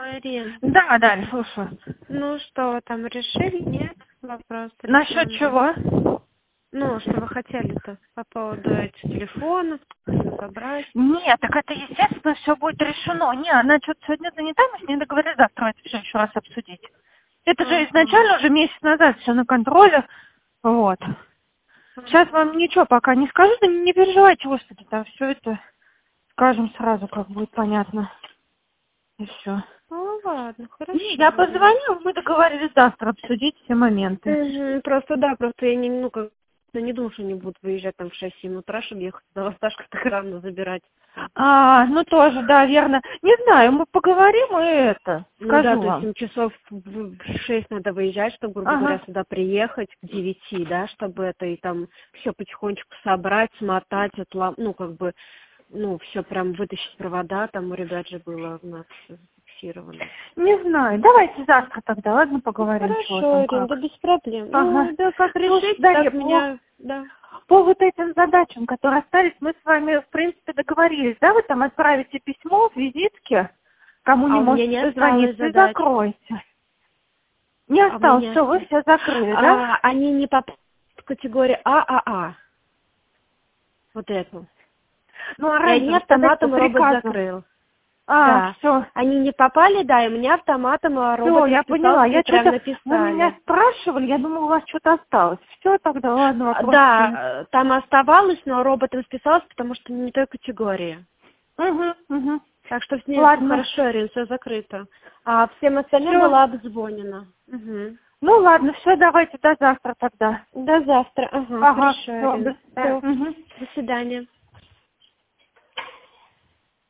Алло, Ирин. Да, Даль, слушаю. Ну что, там решили? Нет? Вопрос. Насчет чего? Ну, что вы хотели-то по поводу этих телефонов, забрать? Нет, так это, естественно, все будет решено. Не, она что-то сегодня занята, мы с ней договорились завтра это все еще раз обсудить. Это же изначально уже месяц назад все на контроле. Вот. Сейчас вам ничего пока не скажу, да не переживайте, господи, там все это скажем сразу, как будет понятно. И все. Ну ладно, хорошо. Я позвоню, мы договорились завтра обсудить все моменты. Просто да, просто я не думаю, что они будут выезжать там в 6-7 утра, чтобы ехать на Осташко так рано забирать. Ну тоже, да, верно. Не знаю, мы поговорим и это, Ну да, скажу то есть вам. 7 часов в 6 надо выезжать, чтобы, грубо говоря, сюда приехать к 9, да, чтобы это и там все потихонечку собрать, смотать, ну, как бы, ну, все прям вытащить провода, там у ребят же было у нас всё зафиксировано. Не знаю, давайте завтра тогда, ладно, поговорим. Хорошо, Ирина, да без проблем. Ага. Ну, да, как решить, Дарья, так меня, да. по вот этим задачам, которые остались, мы с вами, в принципе, договорились, да? Вы там отправите письмо в визитке, кому не А у меня можете не осталось дозвониться, и задач. закройте. Не А у осталось, меня все, вы все закрыли, да? они не попали в категорию ААА. Вот эту. Ну, а И раньше они вы автоматом по робот приказу. закрыл. Да. Все. Они не попали, да, и мне автоматом робот Все, я расписался, поняла. и Я прям что-то, вы написали. меня спрашивали, я думала, у вас что-то осталось. Все, тогда, ладно, вопрос. Да, там оставалось, но робот расписался, потому что не той категории. Угу. Так что с ней все Ладно. хорошо, Ирина, все закрыто. А всем остальным Всё. было обзвонено. Угу. Ну ладно, все, давайте до завтра тогда. До завтра. Ага, хорошо, Всё, Ирина. до свидания. До свидания.